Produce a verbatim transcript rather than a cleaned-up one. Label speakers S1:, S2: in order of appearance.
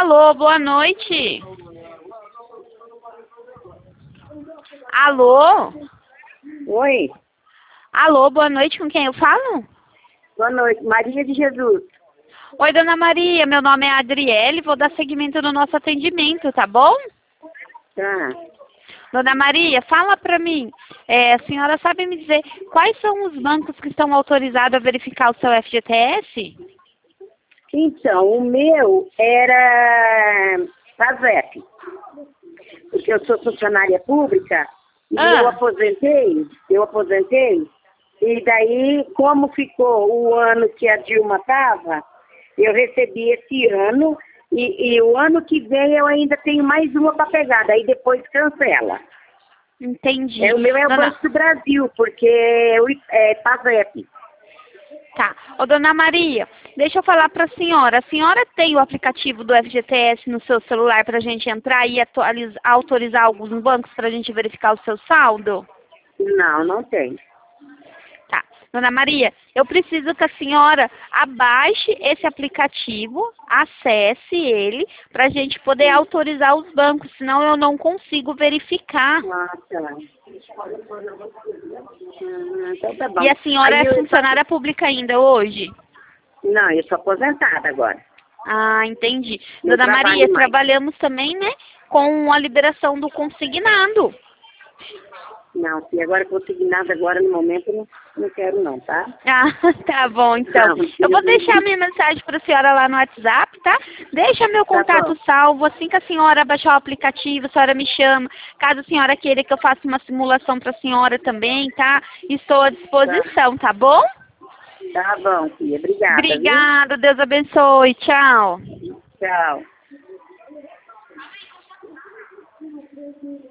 S1: Alô, boa noite. Alô?
S2: Oi,
S1: Alô, boa noite, com quem eu falo?
S2: boa noite. Maria de Jesus.
S1: Oi, dona Maria, meu nome é Adriele, vou dar seguimento no nosso atendimento, tá bom?
S2: Tá.
S1: Dona Maria, fala pra mim, é, a senhora sabe me dizer quais são os bancos que estão autorizados a verificar o seu F G T S?
S2: Então, o meu era PASEP, porque eu sou funcionária pública e
S1: Ah.
S2: eu aposentei, eu aposentei, e daí, como ficou o ano que a Dilma estava, eu recebi esse ano, e, e o ano que vem eu ainda tenho mais uma para pegar, daí depois cancela.
S1: Entendi.
S2: É, o meu é o
S1: Dona...
S2: Banco do Brasil, porque é, o- é PASEP.
S1: Tá. Ô, dona Maria, deixa eu falar pra senhora. A senhora tem o aplicativo do F G T S no seu celular pra gente entrar e atualiz- autorizar alguns bancos pra gente verificar o seu saldo?
S2: Não, não tem.
S1: Tá. Dona Maria, eu preciso que a senhora abaixe esse aplicativo, acesse ele, para a gente poder autorizar os bancos, senão eu não consigo verificar.
S2: Ah, tá. Hum, então tá bom.
S1: E a senhora
S2: Aí
S1: é
S2: eu
S1: funcionária pública ainda hoje?
S2: só- Não, eu sou aposentada agora.
S1: Ah, entendi.
S2: Não
S1: Dona
S2: trabalho
S1: Maria,
S2: mais.
S1: trabalhamos também, né, com a liberação do consignado.
S2: Não, se agora consegui nada agora no momento, eu não, não quero não, tá?
S1: Ah, tá bom, então.
S2: Não,
S1: Eu vou
S2: eu-
S1: deixar minha mensagem para a senhora lá no WhatsApp, tá? Deixa meu
S2: Tá
S1: contato
S2: bom.
S1: salvo. Assim que a senhora baixar o aplicativo, a senhora me chama. Caso a senhora queira que eu faça uma simulação para a senhora também, tá? Estou à disposição, tá bom?
S2: Tá bom, filha. Obrigada, viu?
S1: Obrigada, Deus abençoe. Tchau.
S2: Tchau.